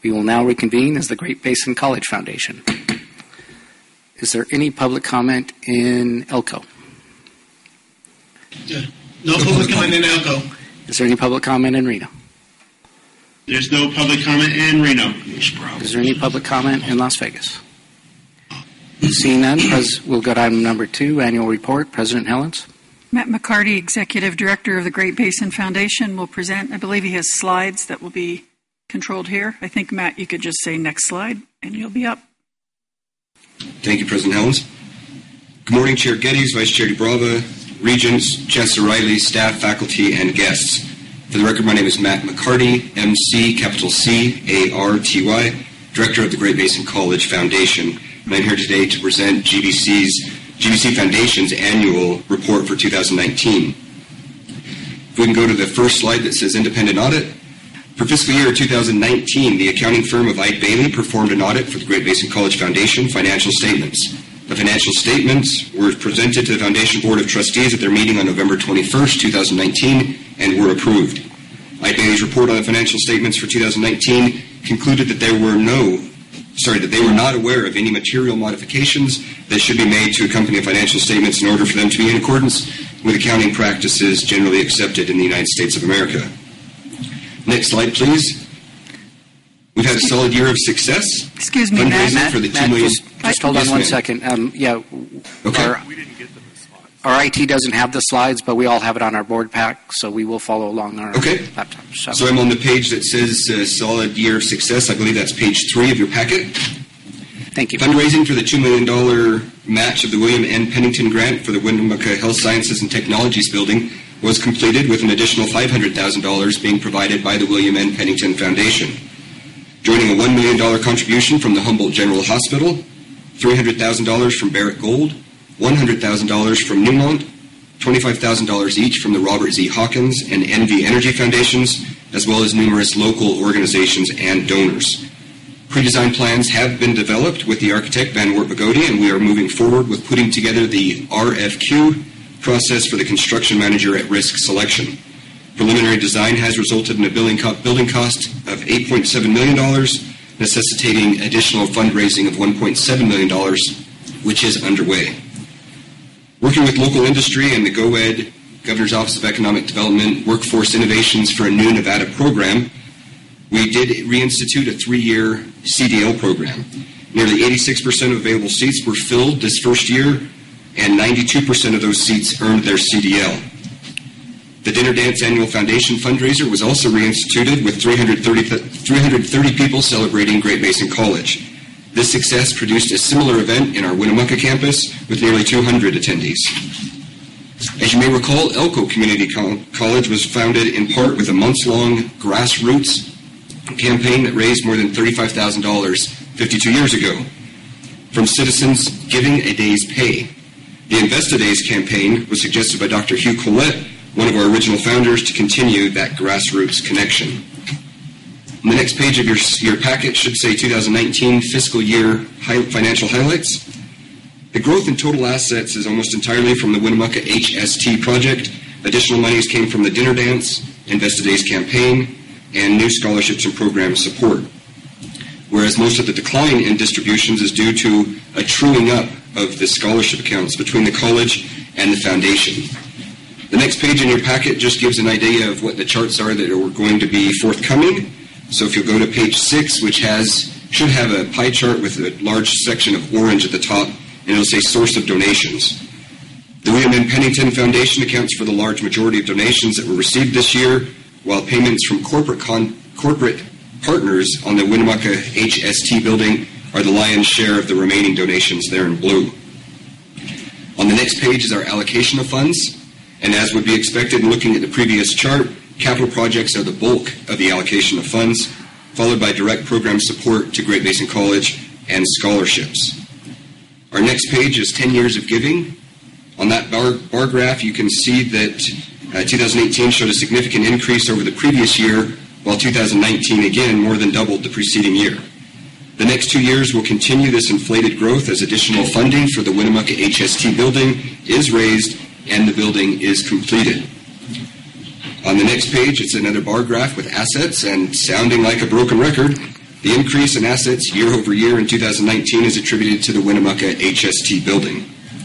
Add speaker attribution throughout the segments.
Speaker 1: We will now reconvene as the Great Basin College Foundation. Is there any public comment in Elko?
Speaker 2: No public comment in Elko.
Speaker 1: Is there any public comment in Reno?
Speaker 2: There's no public comment in Reno.
Speaker 1: Is there any public comment in Las Vegas? Seeing none, we'll go to item number 2, annual report. President Helens.
Speaker 3: Matt McCarty, Executive Director of the Great Basin Foundation, will present. I believe he has slides that will be controlled here. I think, Matt, you could just say next slide, and you'll be up.
Speaker 4: Thank you, President Helens. Good morning, Chair Geddes, Vice Chair DeBrava, Regents, Chancellor Riley, staff, faculty, and guests. For the record, my name is Matt McCarty, MC, capital C-A-R-T-Y, Director of the Great Basin College Foundation. And I'm here today to present GBC Foundation's annual report for 2019. If we can go to the first slide that says independent audit. For fiscal year 2019, the accounting firm of Eide Bailly performed an audit for the Great Basin College Foundation financial statements. The financial statements were presented to the Foundation Board of Trustees at their meeting on November 21st, 2019, and were approved. Eide Bailly's report on the financial statements for 2019 concluded that they were not aware of any material modifications that should be made to accompany financial statements in order for them to be in accordance with accounting practices generally accepted in the United States of America. Next slide, please. We've had a solid year of success.
Speaker 3: Excuse me, Matt.
Speaker 4: For the $2 million.
Speaker 1: Just hold on one second.
Speaker 4: Okay.
Speaker 1: Our IT doesn't have the slides, but we all have it on our board pack, so we will follow along our laptops.
Speaker 4: So I'm on the page that says solid year of success. I believe that's page 3 of your packet.
Speaker 1: Thank you.
Speaker 4: Fundraising for the $2 million match of the William N. Pennington Grant for the Winnemucca Health Sciences and Technologies Building was completed, with an additional $500,000 being provided by the William N. Pennington Foundation. Joining a $1 million contribution from the Humboldt General Hospital, $300,000 from Barrick Gold, $100,000 from Newmont, $25,000 each from the Robert Z. Hawkins and NV Energy Foundations, as well as numerous local organizations and donors. Pre-design plans have been developed with the architect Van Wert Bogody, and we are moving forward with putting together the RFQ process for the construction manager at risk selection. Preliminary design has resulted in a building cost of $8.7 million, necessitating additional fundraising of $1.7 million, which is underway. Working with local industry and the GOED, Governor's Office of Economic Development, Workforce Innovations for a New Nevada program, we did reinstitute a 3-year CDL program. Nearly 86% of available seats were filled this first year, and 92% of those seats earned their CDL. The Dinner Dance Annual Foundation fundraiser was also reinstituted, with 330 people celebrating Great Basin College. This success produced a similar event in our Winnemucca campus with nearly 200 attendees. As you may recall, Elko Community College was founded in part with a months-long grassroots campaign that raised more than $35,000 52 years ago from citizens giving a day's pay. The Invest a Days campaign was suggested by Dr. Hugh Collette, one of our original founders, to continue that grassroots connection. On the next page of your packet should say 2019 fiscal year financial highlights. The growth in total assets is almost entirely from the Winnemucca HST project. Additional monies came from the Dinner Dance, Invest a Days campaign, and new scholarships and program support. Whereas most of the decline in distributions is due to a truing up of the scholarship accounts between the college and the foundation. The next page in your packet just gives an idea of what the charts are that are going to be forthcoming. So if you'll go to page 6, which should have a pie chart with a large section of orange at the top, and it'll say source of donations. The William N. Pennington Foundation accounts for the large majority of donations that were received this year, while payments from corporate partners on the Winnemucca HST building are the lion's share of the remaining donations there in blue. On the next page is our allocation of funds, and as would be expected in looking at the previous chart, capital projects are the bulk of the allocation of funds, followed by direct program support to Great Basin College and scholarships. Our next page is 10 years of giving. On that bar graph, you can see that 2018 showed a significant increase over the previous year, while 2019 again more than doubled the preceding year. The next 2 years will continue this inflated growth as additional funding for the Winnemucca HST building is raised and the building is completed. On the next page, it's another bar graph with assets, and sounding like a broken record, The increase in assets year over year in 2019 is attributed to the Winnemucca HST building.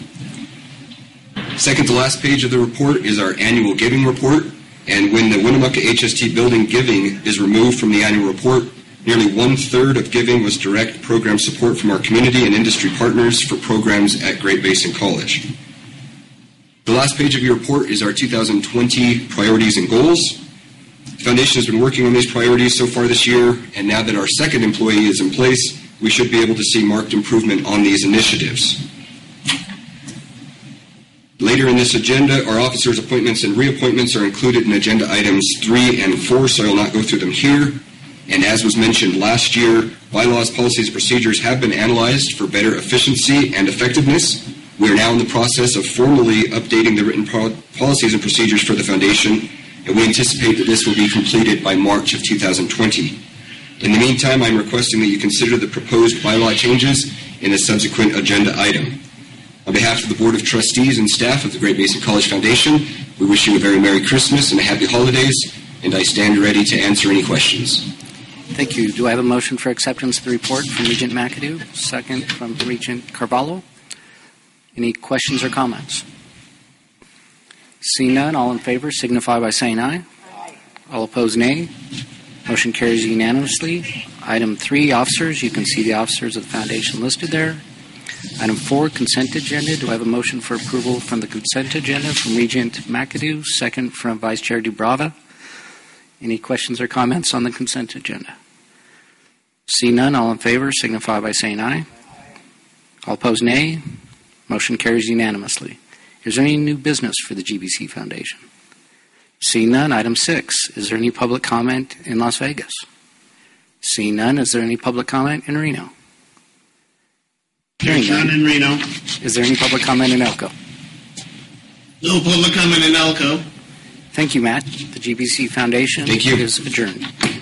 Speaker 4: Second to last page of the report is our annual giving report. And when the Winnemucca HST building giving is removed from the annual report, nearly 1/3 of giving was direct program support from our community and industry partners for programs at Great Basin College. The last page of your report is our 2020 priorities and goals. The Foundation has been working on these priorities so far this year, and now that our second employee is in place, we should be able to see marked improvement on these initiatives. Later in this agenda, our officers' appointments and reappointments are included in agenda items 3 and 4, so I will not go through them here. And as was mentioned last year, bylaws, policies, and procedures have been analyzed for better efficiency and effectiveness. We are now in the process of formally updating the written policies and procedures for the Foundation, and we anticipate that this will be completed by March of 2020. In the meantime, I'm requesting that you consider the proposed bylaw changes in a subsequent agenda item. On behalf of the Board of Trustees and staff of the Great Basin College Foundation, we wish you a very Merry Christmas and a Happy Holidays, and I stand ready to answer any questions.
Speaker 1: Thank you. Do I have a motion for acceptance of the report from Regent McAdoo? Second from Regent Carvalho. Any questions or comments? Seeing none, all in favor signify by saying aye. Aye. All opposed, nay. Motion carries unanimously. Item 3, officers. You can see the officers of the Foundation listed there. Item 4, consent agenda. Do I have a motion for approval from the consent agenda from Regent McAdoo? Second from Vice Chair Dubrava. Any questions or comments on the consent agenda? See none, all in favor signify by saying aye. All opposed, nay. Motion carries unanimously. Is there any new business for the GBC Foundation? Seeing none, item 6. Is there any public comment in Las Vegas? Seeing none, is there any public comment in Reno?
Speaker 2: There's none in Reno.
Speaker 1: Is there any public comment in Elko?
Speaker 2: No public comment in Elko.
Speaker 1: Thank you, Matt. The GBC Foundation
Speaker 4: Thank you.
Speaker 1: is adjourned.